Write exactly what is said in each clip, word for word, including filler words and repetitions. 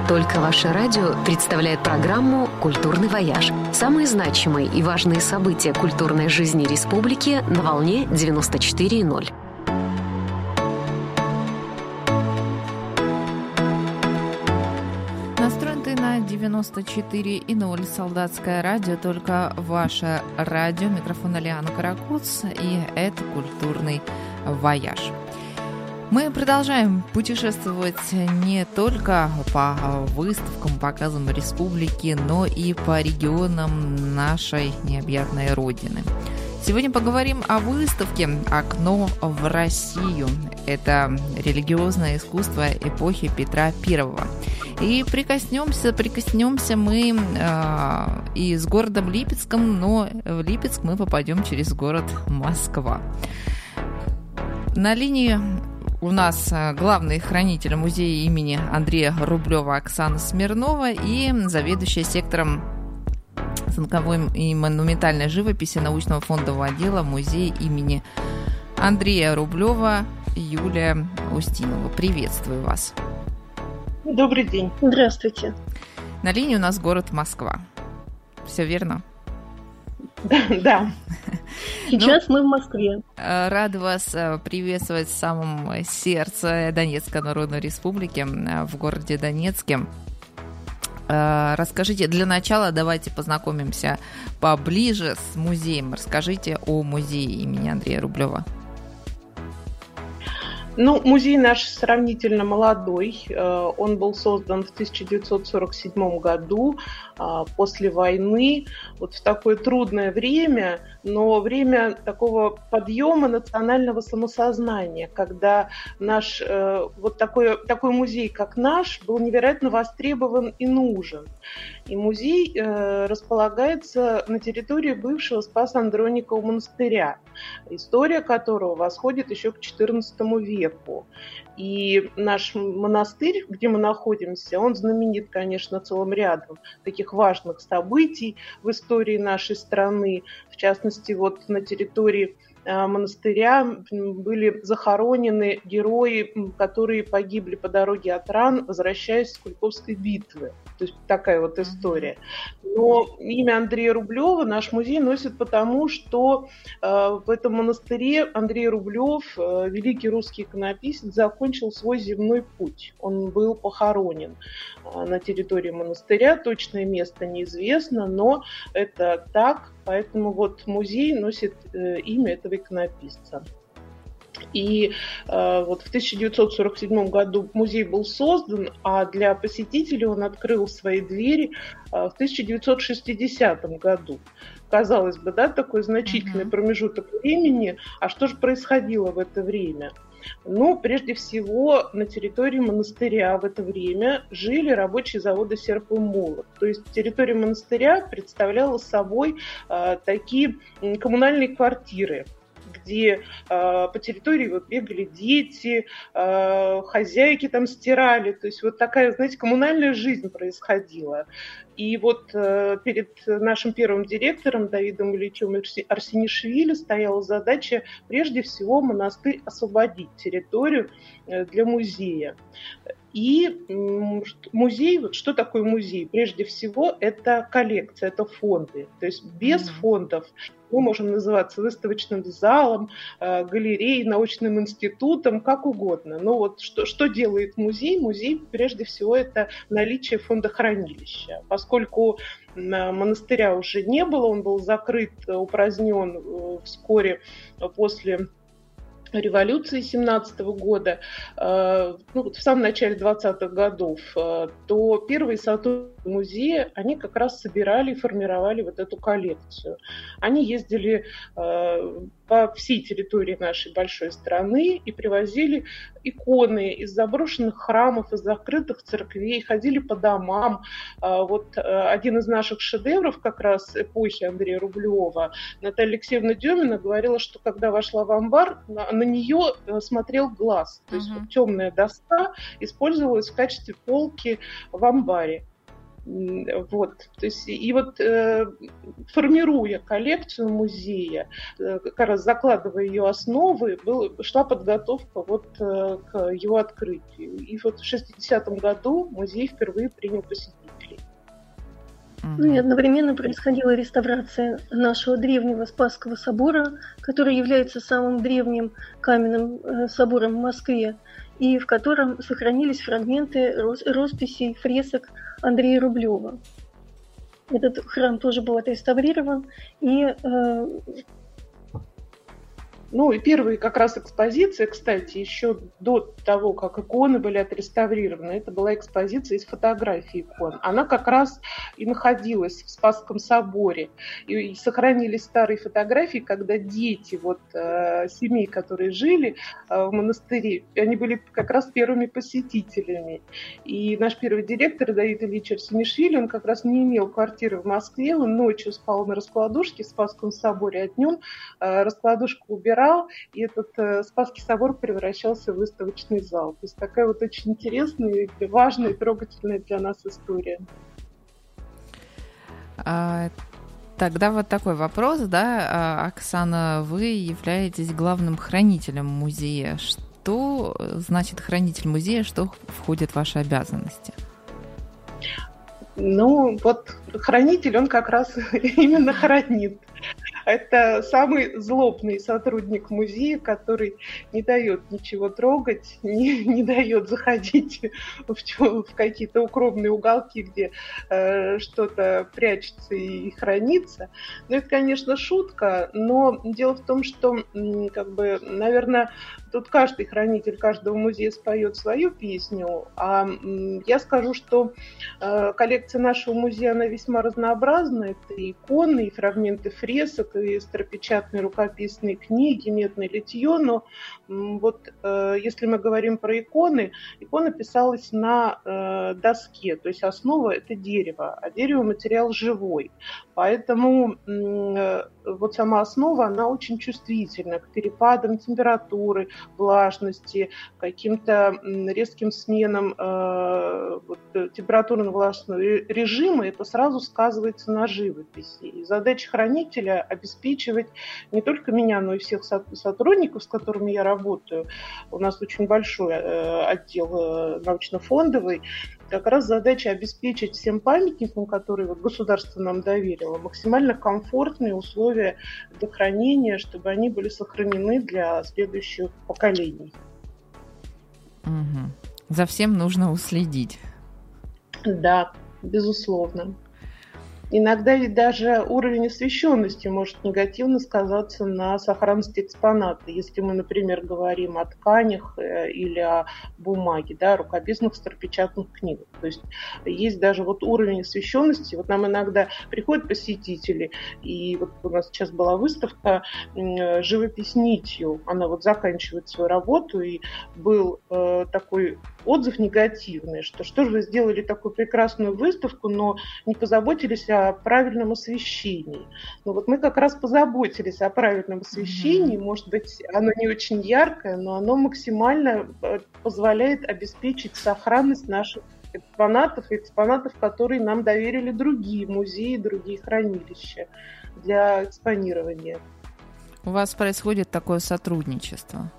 «Только ваше радио» представляет программу «Культурный вояж». Самые значимые и важные события культурной жизни республики на волне девяносто четыре и ноль. Настроен ты на девяносто четыре и ноль. Солдатское радио, только ваше радио. Микрофон Алиана Каракуц, и это «Культурный вояж». Мы продолжаем путешествовать не только по выставкам, показам республики, но и по регионам нашей необъятной Родины. Сегодня поговорим о выставке «Окно в Россию». Это религиозное искусство эпохи Петра Первого. И прикоснемся, прикоснемся мы э, и с городом Липецком, но в Липецк мы попадем через город Москва. На линии у нас главный хранитель музея имени Андрея Рублева Оксана Смирнова и заведующая сектором станковой и монументальной живописи научного фондового отдела музея имени Андрея Рублева Юлия Устинова. Приветствую вас. Добрый день. Здравствуйте. На линии у нас город Москва. Все верно? Да. Сейчас ну, мы в Москве. Рада вас приветствовать в самом сердце Донецкой Народной Республики, в городе Донецке. Расскажите, для начала давайте познакомимся поближе с музеем. Расскажите о музее имени Андрея Рублева. Ну, музей наш сравнительно молодой. Он был создан в тысяча девятьсот сорок седьмом году, после войны, вот в такое трудное время, но время такого подъема национального самосознания, когда наш вот такой, такой музей, как наш, был невероятно востребован и нужен. И музей располагается на территории бывшего Спас-Андроникова монастыря, история которого восходит еще к четырнадцатому веку. И наш монастырь, где мы находимся, он знаменит, конечно, целым рядом таких важных событий в истории нашей страны. В частности, вот на территории монастыря были захоронены герои, которые погибли по дороге от ран, возвращаясь с Куликовской битвы. То есть такая вот история. Но имя Андрея Рублева наш музей носит потому, что э, в этом монастыре Андрей Рублев, э, великий русский иконописец, закончил свой земной путь. Он был похоронен э, на территории монастыря. Точное место неизвестно, но это так. Поэтому вот музей носит э, имя этого иконописца. И э, вот в тысяча девятьсот сорок седьмом году музей был создан, а для посетителей он открыл свои двери э, в тысяча девятьсот шестидесятом году. Казалось бы, да, такой значительный uh-huh. промежуток времени. А что же происходило в это время? Ну, прежде всего, на территории монастыря в это время жили рабочие завода «Серп и молот». То есть территория монастыря представляла собой э, такие коммунальные квартиры, где э, по территории вот бегали дети, э, хозяйки там стирали. То есть вот такая, знаете, коммунальная жизнь происходила. И вот э, перед нашим первым директором Давидом Ильичем Арсенишвили стояла задача прежде всего монастырь освободить территорию э, для музея. И музей, вот что такое музей? Прежде всего, это коллекция, это фонды. То есть без mm-hmm. фондов мы можем называться выставочным залом, галереей, научным институтом, как угодно. Но вот что, что делает музей? Музей, прежде всего, это наличие фондохранилища. Поскольку монастыря уже не было, он был закрыт, упразднен вскоре после революции семнадцатого года, ну, в самом начале двадцатых годов, то первые сотрудники музея, они как раз собирали и формировали вот эту коллекцию. Они ездили по всей территории нашей большой страны и привозили иконы из заброшенных храмов, из закрытых церквей, ходили по домам. Вот один из наших шедевров как раз эпохи Андрея Рублева, Наталья Алексеевна Демина говорила, что когда вошла в амбар, на, на нее смотрел глаз. То есть uh-huh. вот темная доска использовалась в качестве полки в амбаре. Вот, то есть, и вот э, формируя коллекцию музея, э, как раз закладывая ее основы, был, шла подготовка вот э, к его открытию. И вот в шестидесятом году музей впервые принял посетителей. Ну и одновременно происходила реставрация нашего древнего Спасского собора, который является самым древним каменным э, собором в Москве, и в котором сохранились фрагменты рос- росписей, фресок Андрея Рублева. Этот храм тоже был отреставрирован, и э, Ну и первые как раз экспозиции, кстати, еще до того, как иконы были отреставрированы, это была экспозиция из фотографий икон. Она как раз и находилась в Спасском соборе. И, и сохранились старые фотографии, когда дети вот, э, семей, которые жили э, в монастыре, они были как раз первыми посетителями. И наш первый директор Давид Ильич Арсенишвили, он как раз не имел квартиры в Москве, он ночью спал на раскладушке в Спасском соборе, а днем э, раскладушку убирал, и этот э, Спасский собор превращался в выставочный зал. То есть такая вот очень интересная, важная и трогательная для нас история. А, тогда вот такой вопрос, да, Оксана, вы являетесь главным хранителем музея. Что значит хранитель музея, что входит в ваши обязанности? Ну, вот хранитель, он как раз именно хранит. Это самый злобный сотрудник музея, который не дает ничего трогать, не, не дает заходить в, в какие-то укромные уголки, где э, что-то прячется и хранится. Ну, это, конечно, шутка, но дело в том, что, как бы, наверное, тут каждый хранитель каждого музея споет свою песню, а я скажу, что э, коллекция нашего музея, она весьма разнообразна. Это и иконы, и фрагменты фресок, и старопечатные рукописные книги, медное литье. Но вот э, если мы говорим про иконы, икона писалась на э, доске, то есть основа – это дерево, а дерево – материал живой. Поэтому э, вот сама основа, она очень чувствительна к перепадам температуры, влажности, каким-то резким сменам э, вот, температурно-влажного режима. Это сразу сказывается на живописи. И задача хранителя – обеспечивать не только меня, но и всех сотрудников, с которыми я работаю. У нас очень большой э, отдел э, научно-фондовый. Как раз задача обеспечить всем памятникам, которые вот государство нам доверило, максимально комфортные условия для хранения, чтобы они были сохранены для следующих поколений. Угу. За всем нужно уследить. Да, безусловно. Иногда ведь даже уровень освещенности может негативно сказаться на сохранности экспоната. Если мы, например, говорим о тканях или о бумаге, да, рукописных старопечатных книгах. То есть есть даже вот уровень освещенности. Вот нам иногда приходят посетители, и вот у нас сейчас была выставка «Живопись нитью». Она вот заканчивает свою работу, и был э, такой отзыв негативный, что что же вы сделали такую прекрасную выставку, но не позаботились о правильном освещении. Ну вот мы как раз позаботились о правильном освещении. Mm-hmm. Может быть, оно не очень яркое, но оно максимально позволяет обеспечить сохранность наших экспонатов, экспонатов, которые нам доверили другие музеи, другие хранилища для экспонирования. У вас происходит такое сотрудничество?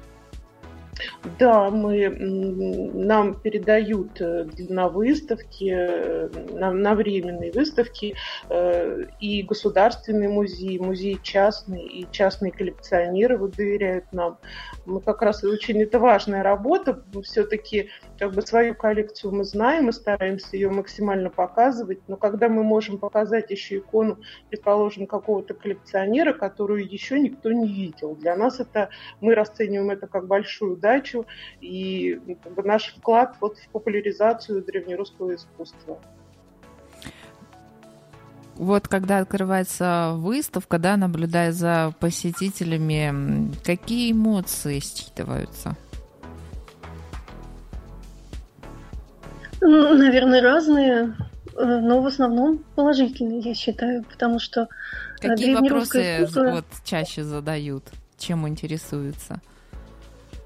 Да, мы, нам передают на выставки, на, на временные выставки и государственные музеи, музеи частные, и частные коллекционеры вот доверяют нам. Мы как раз очень, это важная работа, все-таки как бы свою коллекцию мы знаем, мы стараемся ее максимально показывать, но когда мы можем показать еще икону, предположим, какого-то коллекционера, которую еще никто не видел, для нас это, мы расцениваем это как большую удачу и как бы, наш вклад вот в популяризацию древнерусского искусства. Вот когда открывается выставка, да, наблюдая за посетителями, какие эмоции считываются? Ну, наверное, разные, но в основном положительные, я считаю, потому что какие вопросы искусство... вот чаще задают, чем интересуются?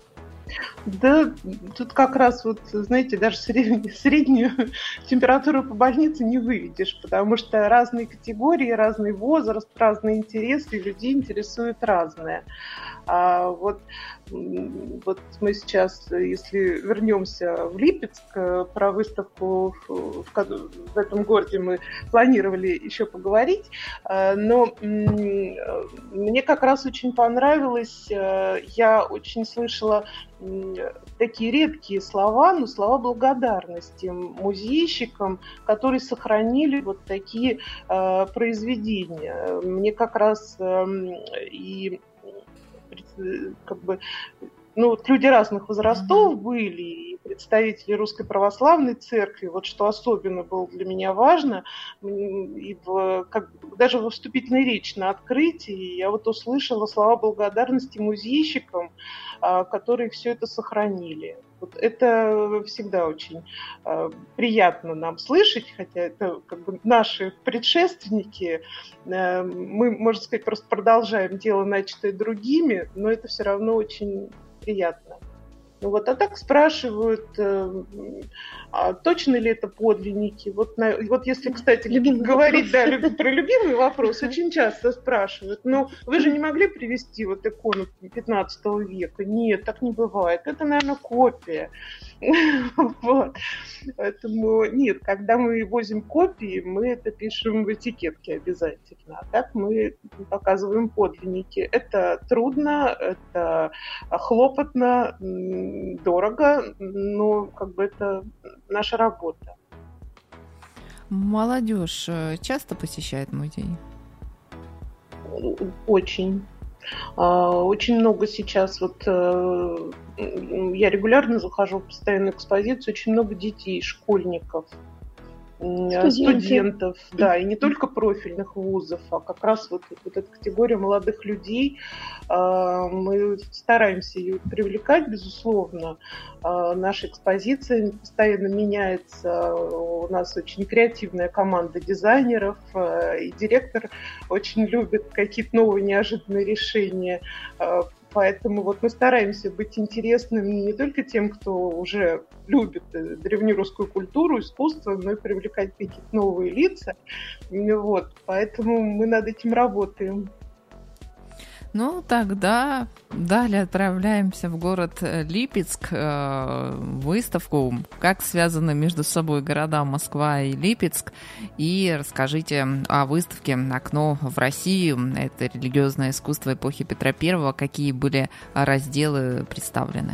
Да, тут как раз вот, знаете, даже среднюю, среднюю температуру по больнице не выведешь, потому что разные категории, разный возраст, разные интересы, и людей интересует разное. А вот, вот мы сейчас, если вернемся в Липецк, про выставку в, в, в этом городе мы планировали еще поговорить, но мне как раз очень понравилось, я очень слышала такие редкие слова, но слова благодарности музейщикам, которые сохранили вот такие э, произведения. Мне как раз э, и как бы, ну, вот люди разных возрастов mm-hmm. были, и представители Русской Православной Церкви, вот что особенно было для меня важно, и в, как, даже во вступительной речи на открытии я вот услышала слова благодарности музейщикам, которые все это сохранили. Вот это всегда очень э, приятно нам слышать, хотя это как бы наши предшественники, э, мы, можно сказать, просто продолжаем дело, начатое другими, но это все равно очень приятно. Ну вот, а так спрашивают, э, а точно ли это подлинники? Вот, на, вот если, кстати, любимый говорить да, люб, про любимый вопрос, очень часто спрашивают, ну вы же не могли привезти вот икону пятнадцатого века? Нет, так не бывает. Это, наверное, копия. Вот. Поэтому нет, когда мы возим копии, мы это пишем в этикетке обязательно. А так мы показываем подлинники. Это трудно, это хлопотно, дорого, но как бы это наша работа. Молодежь часто посещает музей? Очень. Очень много сейчас, вот я регулярно захожу в постоянную экспозицию, очень много детей, школьников, Студенты. студентов, да, и не только профильных вузов, а как раз вот, вот эта категория молодых людей. Мы стараемся ее привлекать, безусловно. Наша экспозиция постоянно меняется, у нас очень креативная команда дизайнеров, и директор очень любит какие-то новые неожиданные решения. Поэтому вот мы стараемся быть интересными не только тем, кто уже любит древнерусскую культуру, искусство, но и привлекать какие-то новые лица. Вот. Поэтому мы над этим работаем. Ну, тогда далее отправляемся в город Липецк, в выставку «Как связаны между собой города Москва и Липецк». И расскажите о выставке «Окно в Россию». Это религиозное искусство эпохи Петра Первого. Какие были разделы представлены?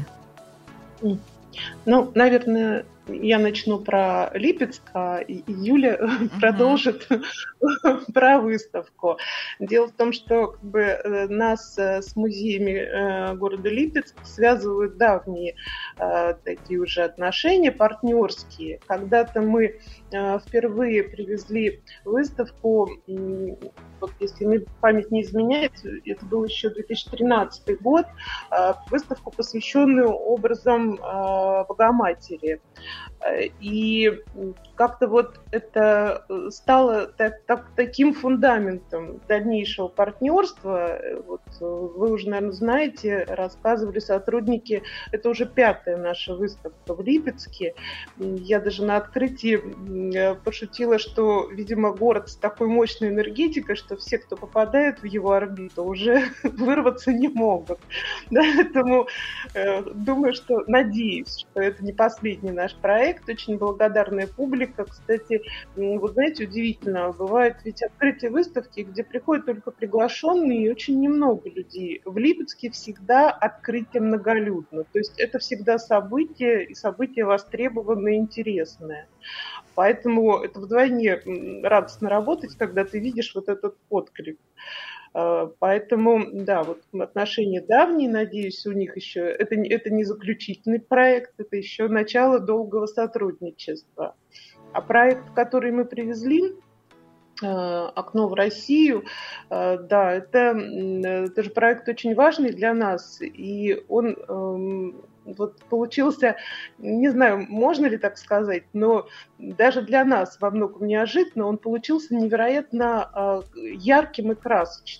Ну, наверное, я начну про Липецк, а Юля uh-huh. продолжит про выставку. Дело в том, что как бы, нас с музеями города Липецк связывают давние такие уже отношения, партнерские. Когда-то мы впервые привезли выставку, вот если мне память не изменяет, это был еще две тысячи тринадцатый год, выставку, посвященную образам Богоматери. И как-то вот это стало так, так, таким фундаментом дальнейшего партнерства. Вот вы уже, наверное, знаете, рассказывали сотрудники, это уже пятая наша выставка в Липецке. Я даже на открытии пошутила, что, видимо, город с такой мощной энергетикой, что все, кто попадает в его орбиту, уже вырваться не могут. Поэтому думаю, что, надеюсь, что это не последний наш проект. Очень благодарная публика. Кстати, вы знаете, удивительно, бывает ведь открытие выставки, где приходят только приглашенные и очень немного людей. В Липецке всегда открытие многолюдно. То есть это всегда событие, и событие востребованное и интересное. Поэтому это вдвойне радостно работать, когда ты видишь вот этот отклик. Поэтому, да, вот отношения давние, надеюсь, у них еще, это, это не заключительный проект, это еще начало долгого сотрудничества. А проект, который мы привезли, «Окно в Россию», да, это, это же проект очень важный для нас, и он вот получился, не знаю, можно ли так сказать, но даже для нас во многом неожиданно он получился невероятно ярким и красочным.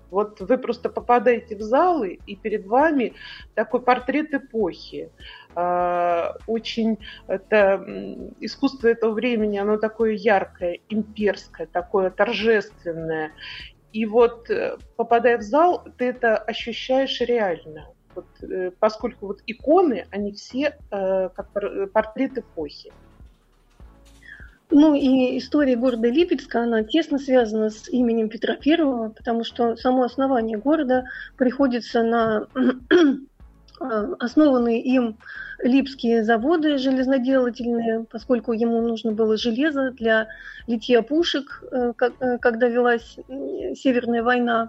Вот вы просто попадаете в залы, и перед вами такой портрет эпохи. Очень это искусство этого времени, оно такое яркое, имперское, такое торжественное. И вот, попадая в зал, ты это ощущаешь реально. Вот, поскольку вот иконы, они все как портрет эпохи. Ну и история города Липецка, она тесно связана с именем Петра Первого, потому что само основание города приходится на основанные им липские заводы железноделательные, поскольку ему нужно было железо для литья пушек, когда велась Северная война.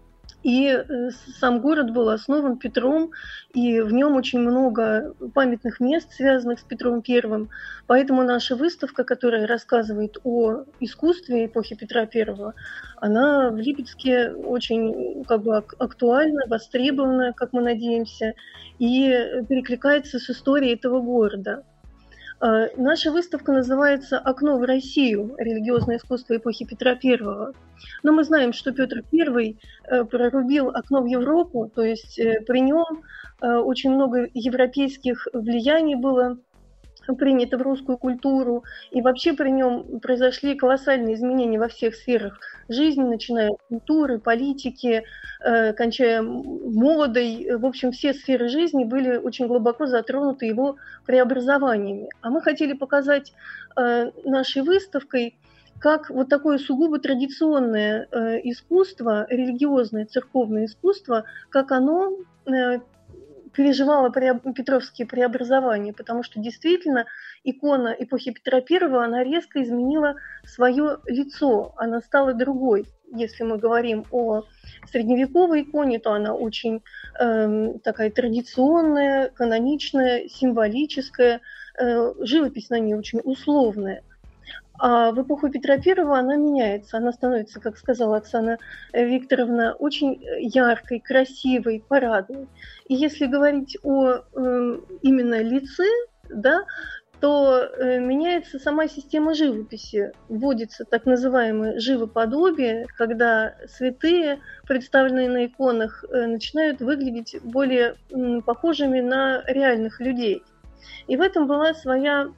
И сам город был основан Петром, и в нем очень много памятных мест, связанных с Петром Первым. Поэтому наша выставка, которая рассказывает о искусстве эпохи Петра Первого, она в Липецке очень как бы актуальна, востребована, как мы надеемся, и перекликается с историей этого города. Наша выставка называется «Окно в Россию. Религиозное искусство эпохи Петра Первого». Но мы знаем, что Петр Первый прорубил окно в Европу, то есть при нем очень много европейских влияний было принято в русскую культуру, и вообще при нем произошли колоссальные изменения во всех сферах жизни, начиная от культуры, политики, э, кончая модой. В общем, все сферы жизни были очень глубоко затронуты его преобразованиями. А мы хотели показать э, нашей выставкой, как вот такое сугубо традиционное э, искусство, религиозное, церковное искусство, как оно э, переживала петровские преобразования, потому что действительно икона эпохи Петра Первого, она резко изменила свое лицо, она стала другой. Если мы говорим о средневековой иконе, то она очень э, такая традиционная, каноничная, символическая, э, живопись на ней очень условная. А в эпоху Петра Первого она меняется, она становится, как сказала Оксана Викторовна, очень яркой, красивой, парадной. И если говорить о э, именно лице, да, то э, меняется сама система живописи. Вводится так называемое живоподобие, когда святые, представленные на иконах, э, начинают выглядеть более э, похожими на реальных людей. И в этом была своя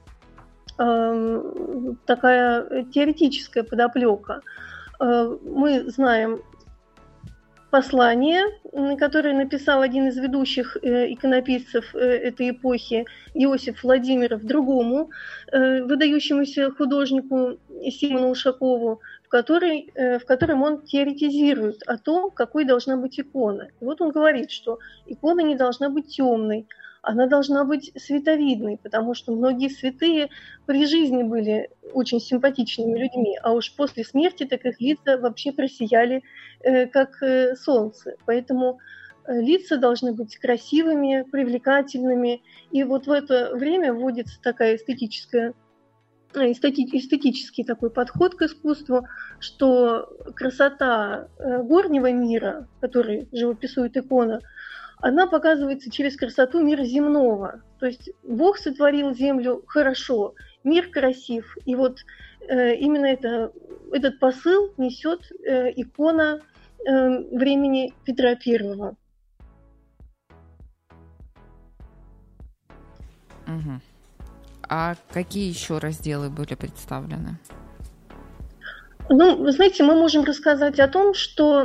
такая теоретическая подоплека. Мы знаем послание, которое написал один из ведущих иконописцев этой эпохи, Иосиф Владимиров, другому выдающемуся художнику Симону Ушакову, в, которой, в котором он теоретизирует о том, какой должна быть икона. И вот он говорит, что икона не должна быть темной, она должна быть световидной, потому что многие святые при жизни были очень симпатичными людьми, а уж после смерти так их лица вообще просияли, э, как э, солнце. Поэтому э, лица должны быть красивыми, привлекательными. И вот в это время вводится такая эстетическая, эстети, эстетический такой подход к искусству, что красота э, горнего мира, который живописует икона, она показывается через красоту мира земного. То есть Бог сотворил землю хорошо, мир красив. И вот э, именно это, этот посыл несет э, икона э, времени Петра Первого. Угу. А какие еще разделы были представлены? Ну, вы знаете, мы можем рассказать о том, что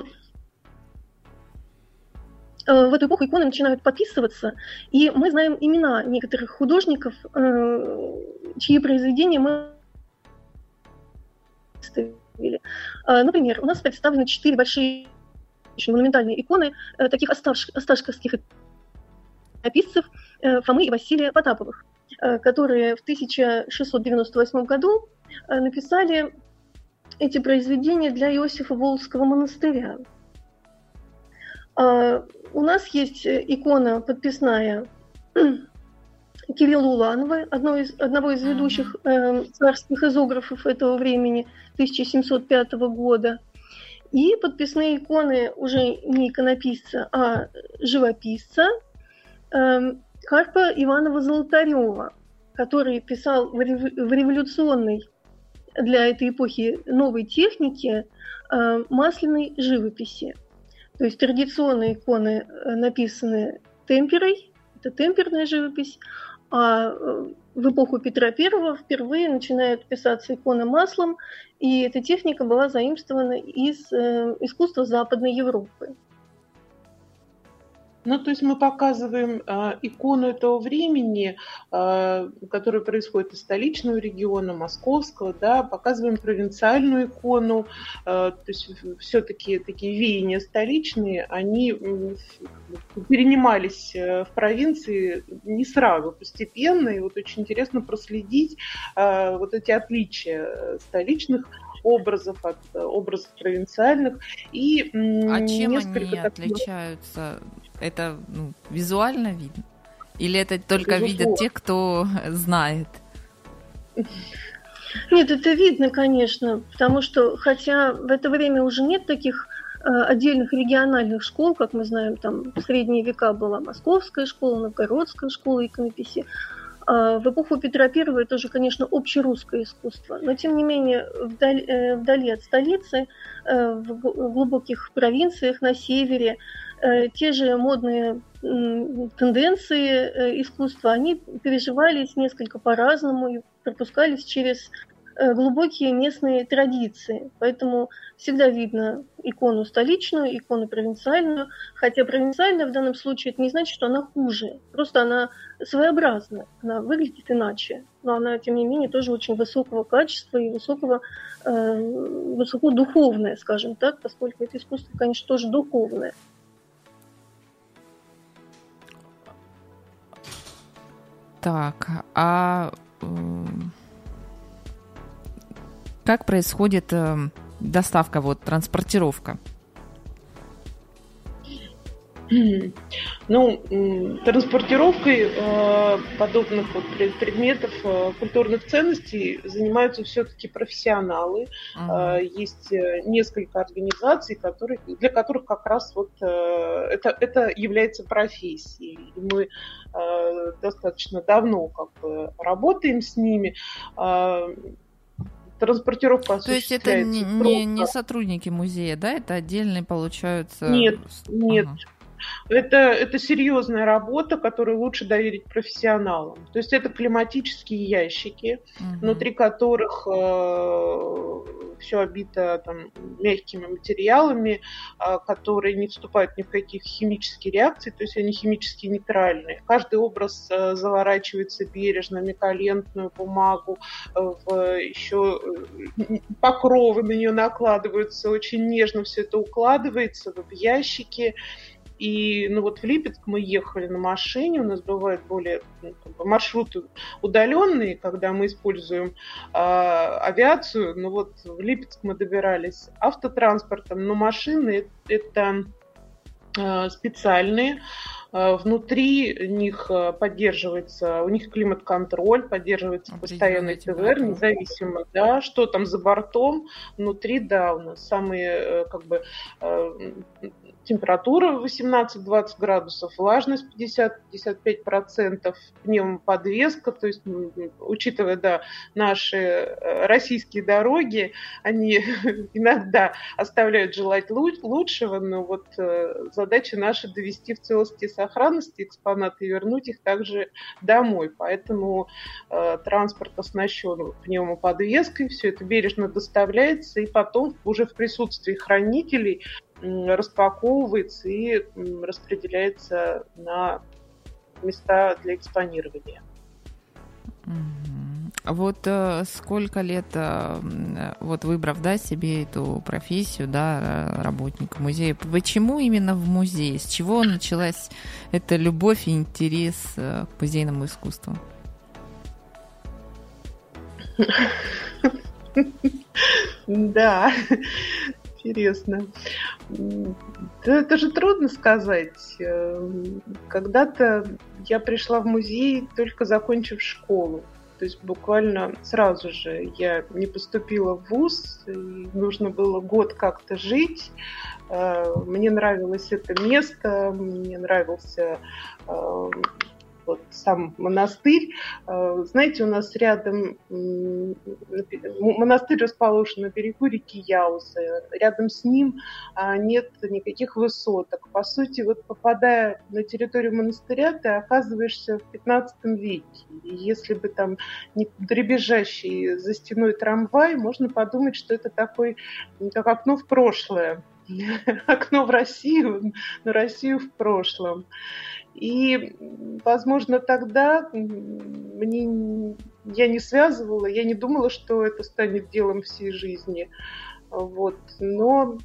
в эту эпоху иконы начинают подписываться, и мы знаем имена некоторых художников, чьи произведения мы представили. Например, у нас представлены четыре большие монументальные иконы таких осташ, осташковских иконописцев Фомы и Василия Потаповых, которые в тысяча шестьсот девяносто восьмом году написали эти произведения для Иосифа Волжского монастыря. У нас есть икона подписная Кирилла Уланова, одного из, одного из ведущих э, царских изографов этого времени, тысяча семьсот пятого года. И подписные иконы уже не иконописца, а живописца э, Карпа Иванова-Золотарева, который писал в революционной для этой эпохи новой технике э, масляной живописи. То есть традиционные иконы написаны темперой, это темперная живопись, а в эпоху Петра Первого впервые начинает писаться икона маслом, и эта техника была заимствована из искусства Западной Европы. Ну, то есть мы показываем э, икону этого времени, э, которая происходит из столичного региона, московского, да, показываем провинциальную икону, э, то есть все-таки такие веяния столичные, они э, перенимались в провинции не сразу, постепенно, и вот очень интересно проследить э, вот эти отличия столичных образов от образов провинциальных. И а чем они так... отличаются? Это ну, визуально видно? Или это только Безусловно. Видят те, кто знает? Нет, это видно, конечно, потому что, хотя в это время уже нет таких э, отдельных региональных школ, как мы знаем, там в средние века была Московская школа, Новгородская школа иконописи. В эпоху Петра Первого это уже, конечно, общерусское искусство, но, тем не менее, вдали, вдали от столицы, в глубоких провинциях на севере, те же модные тенденции искусства, они переживались несколько по-разному и пропускались через глубокие местные традиции. Поэтому всегда видно икону столичную, икону провинциальную. Хотя провинциальная в данном случае это не значит, что она хуже. Просто она своеобразна, она выглядит иначе. Но она, тем не менее, тоже очень высокого качества и высокого, э, высокодуховное, скажем так, поскольку это искусство, конечно, тоже духовное. Так, а... как происходит э, доставка, вот, транспортировка? Ну, транспортировкой э, подобных вот предметов, э, культурных ценностей занимаются все-таки профессионалы. Uh-huh. Э, есть несколько организаций, которые, для которых как раз вот э, это, это является профессией. И мы э, достаточно давно как бы работаем с ними. Э, Транспортировка осуществляется. То есть это не, не, не сотрудники музея, да? Это отдельные получаются? Нет, нет. Ага. Это, это серьезная работа, которую лучше доверить профессионалам. То есть это климатические ящики, угу. внутри которых э, все обито там, мягкими материалами, э, которые не вступают ни в какие химические реакции, то есть они химически нейтральные. Каждый образ э, заворачивается бережно, миколентную бумагу, э, в еще э, покровы на нее накладываются, очень нежно все это укладывается в ящики. И ну вот в Липецк мы ехали на машине, у нас бывают более ну, как бы маршруты удаленные, когда мы используем э, авиацию. Ну вот в Липецк мы добирались автотранспортом, но машины это э, специальные. Э, внутри них поддерживается, у них климат-контроль, поддерживается постоянный ТВР, независимо, да, что там за бортом. Внутри, да, у нас самые э, как бы э, температура восемнадцать-двадцать градусов, влажность пятьдесят-пятьдесят пять процентов, пневмоподвеска, то есть, учитывая, да, наши российские дороги, они иногда оставляют желать лучшего, но вот задача наша довести в целости и сохранности экспонаты и вернуть их также домой. Поэтому э, транспорт оснащен пневмоподвеской, все это бережно доставляется, и потом уже в присутствии хранителей распаковывается и распределяется на места для экспонирования. Вот э, сколько лет, э, вот выбрав, да, себе эту профессию, да, работника музея, почему именно в музее? С чего началась эта любовь и интерес э, к музейному искусству? Да, интересно. Это же трудно сказать. Когда-то я пришла в музей, только закончив школу. То есть буквально сразу же я не поступила в вуз, и нужно было год как-то жить. Мне нравилось это место, мне нравился вот сам монастырь. Знаете, у нас рядом монастырь расположен на берегу реки Яузы. Рядом с ним нет никаких высоток. По сути, вот попадая на территорию монастыря, ты оказываешься в пятнадцатом веке. И если бы там не дребезжащий за стеной трамвай, можно подумать, что это такой, как окно в прошлое. Окно в Россию, но Россию в прошлом. И, возможно, тогда мне, я не связывала, я не думала, что это станет делом всей жизни. Вот. Но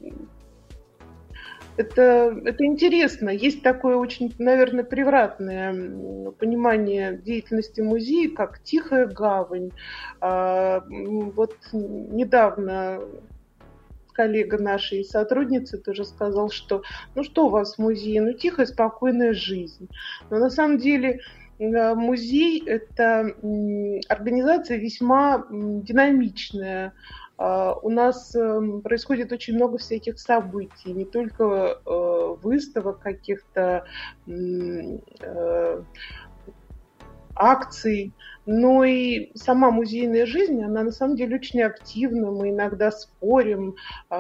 это, это интересно. Есть такое очень, наверное, превратное понимание деятельности музея, как тихая гавань. Вот недавно коллега нашей сотрудницы тоже сказал, что ну что у вас в музее, ну тихая, спокойная жизнь. Но на самом деле музей – это организация весьма динамичная. У нас происходит очень много всяких событий, не только выставок, каких-то акций, но и сама музейная жизнь, она на самом деле очень активна. Мы иногда спорим,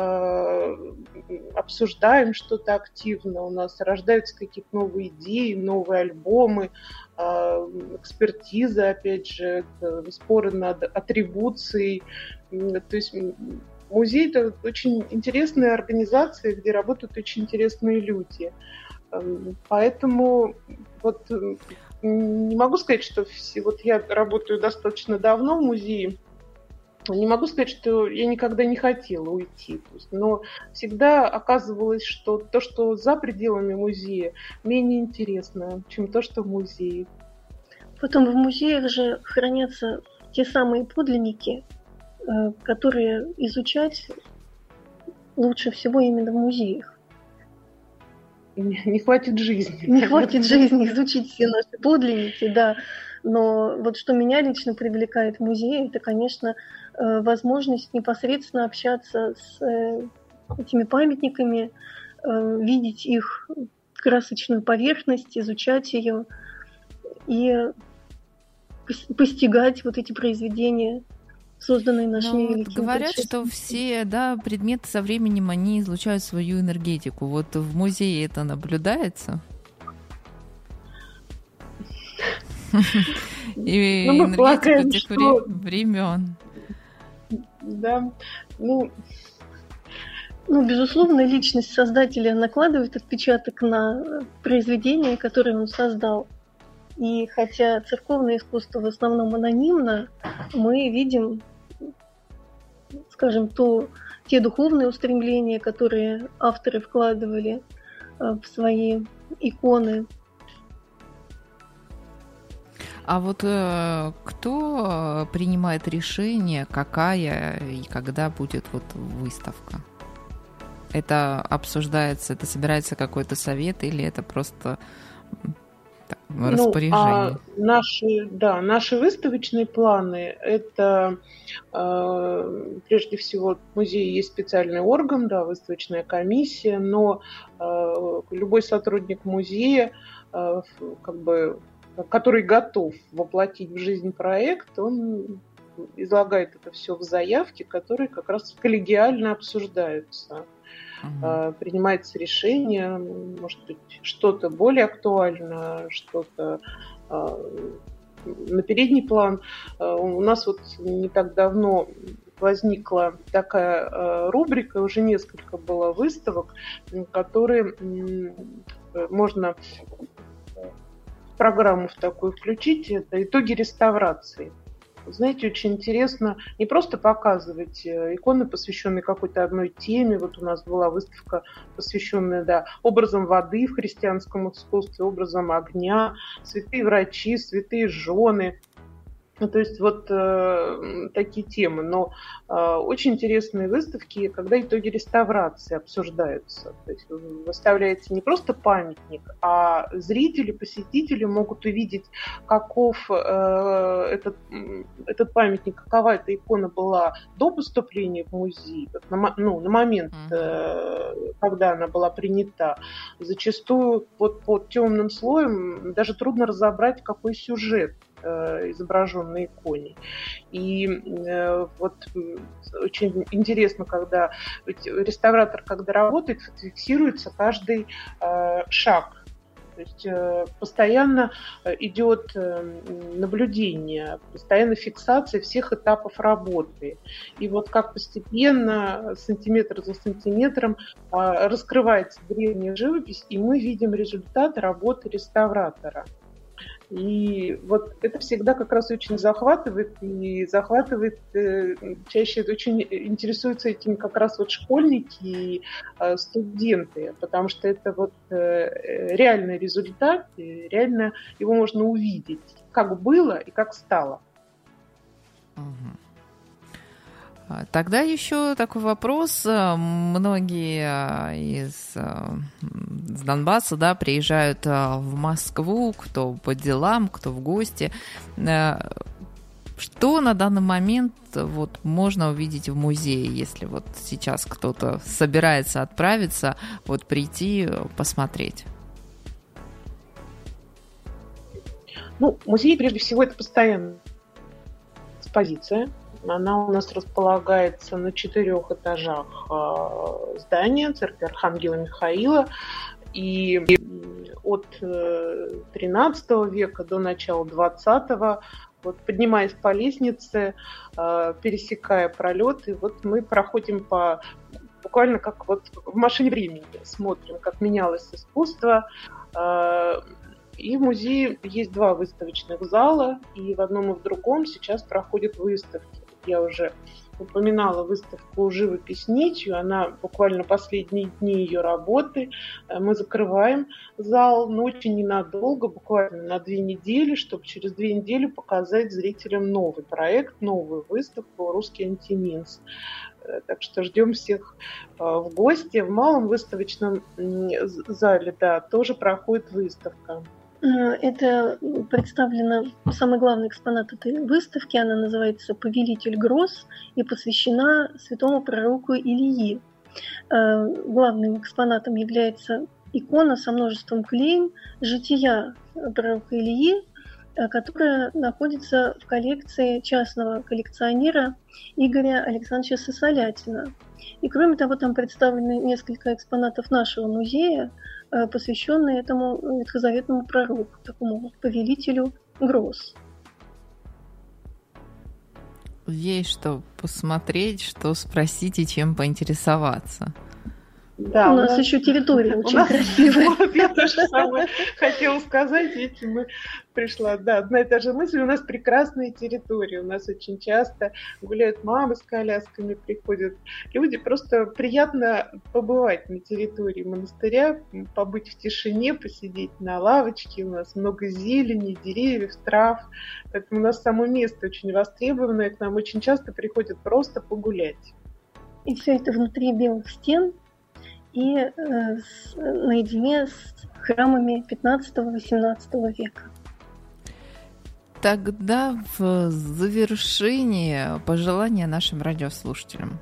обсуждаем что-то активно. У нас рождаются какие-то новые идеи, новые альбомы, экспертиза, опять же, споры над атрибуцией. То есть музей – это очень интересная организация, где работают очень интересные люди. Поэтому вот не могу сказать, что все, вот я работаю достаточно давно в музее, не могу сказать, что я никогда не хотела уйти. То есть, но всегда оказывалось, что то, что за пределами музея, менее интересно, чем то, что в музее. Потом в музеях же хранятся те самые подлинники, которые изучать лучше всего именно в музеях. Не хватит жизни. Не хватит жизни изучить все наши подлинники, да. Но вот что меня лично привлекает в музее, это, конечно, возможность непосредственно общаться с этими памятниками, видеть их красочную поверхность, изучать ее и постигать вот эти произведения, созданные нашими Но великими говорят, что все, да, предметы со временем, они излучают свою энергетику. Вот в музее это наблюдается? И энергетику тех времен. Да, ну... Ну, безусловно, личность создателя накладывает отпечаток на произведение, которое он создал. И хотя церковное искусство в основном анонимно, мы видим, скажем, то, те духовные устремления, которые авторы вкладывали в свои иконы. А вот э, кто принимает решение, какая и когда будет вот выставка? Это обсуждается, это собирается какой-то совет или это просто... распоряжение? Ну, а наши, да, наши выставочные планы – это э, прежде всего в музее есть специальный орган, да, выставочная комиссия, но э, любой сотрудник музея, э, как бы, который готов воплотить в жизнь проект, он излагает это все в заявке, которые как раз коллегиально обсуждаются. Uh-huh. Принимается решение, может быть, что-то более актуально, что-то на передний план. У нас вот не так давно возникла такая рубрика, уже несколько было выставок, которые можно в программу в такую включить. Это итоги реставрации. Знаете, очень интересно не просто показывать иконы, посвященные какой-то одной теме. Вот у нас была выставка, посвященная, да, образом воды в христианском искусстве, образом огня, святые врачи, святые жены. Ну, то есть вот э, такие темы. Но э, очень интересные выставки, когда итоги реставрации обсуждаются. То есть выставляется не просто памятник, а зрители, посетители могут увидеть, каков э, этот, этот памятник, какова эта икона была до поступления в музей, на, ну, на момент, э, когда она была принята. Зачастую вот под темным слоем даже трудно разобрать, какой сюжет изображен на иконе. И э, вот очень интересно, когда реставратор, когда работает, фиксируется каждый э, шаг. То есть э, постоянно идет э, наблюдение, постоянно фиксация всех этапов работы. И вот как постепенно, сантиметр за сантиметром, э, раскрывается древняя живопись, и мы видим результат работы реставратора. И вот это всегда как раз очень захватывает, и захватывает, э, чаще очень интересуются этим как раз вот школьники и э, студенты, потому что это вот э, реальный результат, и реально его можно увидеть, как было и как стало. Тогда еще такой вопрос. Многие из, из Донбасса, да, приезжают в Москву, кто по делам, кто в гости. Что на данный момент вот можно увидеть в музее, если вот сейчас кто-то собирается отправиться, вот прийти, посмотреть? Ну, музей, прежде всего, это постоянная экспозиция. Она у нас располагается на четырех этажах здания церкви Архангела Михаила. И от тринадцатого века до начала двадцатого, вот, поднимаясь по лестнице, пересекая пролеты, вот мы проходим по буквально как вот в машине времени, смотрим, как менялось искусство. И в музее есть два выставочных зала, и в одном и в другом сейчас проходят выставки. Я уже упоминала выставку «Живопись нитью», она буквально последние дни ее работы. Мы закрываем зал, но очень ненадолго, буквально на две недели, чтобы через две недели показать зрителям новый проект, новую выставку «Русский антиминс». Так что ждем всех в гости. В малом выставочном зале, да, тоже проходит выставка. Это представлено самый главный экспонат этой выставки. Она называется «Повелитель гроз» и посвящена святому пророку Илии. Главным экспонатом является икона со множеством клейм жития пророка Илии, которая находится в коллекции частного коллекционера Игоря Александровича Сысолятина. И кроме того, там представлены несколько экспонатов нашего музея, посвященные этому ветхозаветному пророку, такому вот повелителю гроз. Есть что посмотреть, что спросить и чем поинтересоваться. Да, у, у нас, нас еще территория очень нас, красивая. Вот я тоже самое хотела сказать, этим мы пришла. Да, одна и та же мысль. У нас прекрасные территории. У нас очень часто гуляют мамы с колясками, приходят люди. Просто приятно побывать на территории монастыря, побыть в тишине, посидеть на лавочке. У нас много зелени, деревьев, трав. Поэтому у нас само место очень востребованное. К нам очень часто приходят просто погулять. И все это внутри белых стен и э, с, наедине с храмами пятнадцатого-восемнадцатого века. Тогда в завершение пожелания нашим радиослушателям.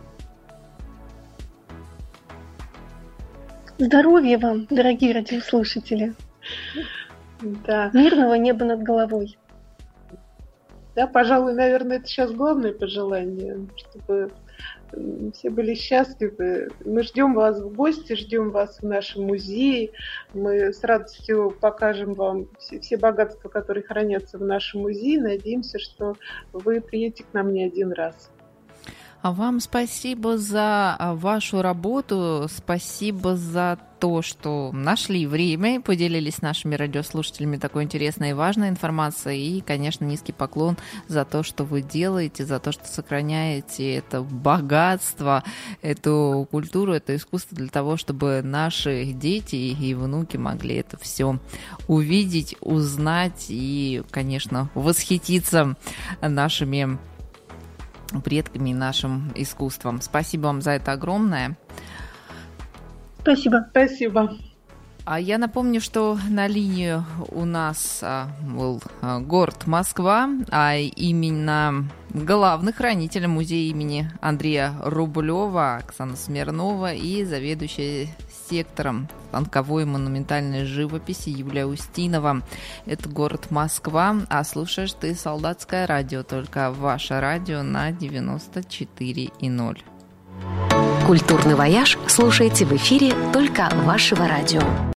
Здоровья вам, дорогие радиослушатели. Да. Мирного неба над головой. Да, пожалуй, наверное, это сейчас главное пожелание, чтобы все были счастливы. Мы ждем вас в гости, ждем вас в нашем музее. Мы с радостью покажем вам все, все богатства, которые хранятся в нашем музее. Надеемся, что вы приедете к нам не один раз. А вам спасибо за вашу работу, спасибо за то, что нашли время и поделились с нашими радиослушателями такой интересной и важной информацией. И, конечно, низкий поклон за то, что вы делаете, за то, что сохраняете это богатство, эту культуру, это искусство для того, чтобы наши дети и внуки могли это все увидеть, узнать и, конечно, восхититься нашими предками и нашим искусством. Спасибо вам за это огромное. Спасибо. Спасибо. А я напомню, что на линии у нас а, был а, город Москва, а именно главный хранитель музея имени Андрея Рублева Оксана Смирнова и заведующая сектором станковой и монументальной живописи Юлия Устинова. Это город Москва, а слушаешь ты Солдатское радио, только ваше радио на девяносто четыре и ноль. Культурный вояж слушайте в эфире только вашего радио.